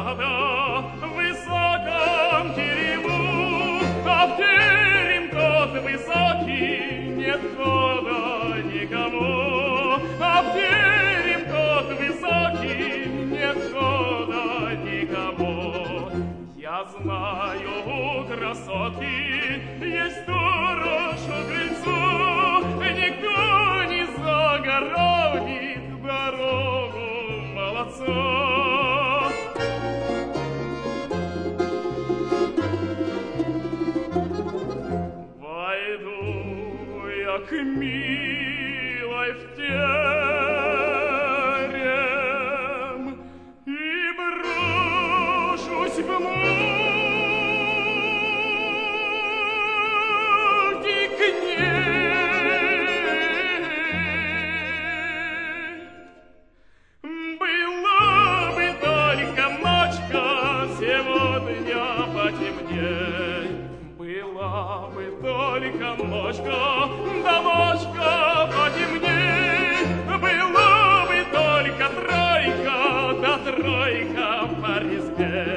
сада в высоком терему, а в терем тот высокий нет хода никому, а в терем тот высокий нет хода никому. Я знаю, у красотки есть сторож у крыльцу, никто не загородит дорогу молодцу. Войду я к милой в терем и брошусь в муки к ней. Была бы только ночка сегодня потемней, была бы только ночка, да ночка потемней, была бы только тройка, да тройка по резьбе.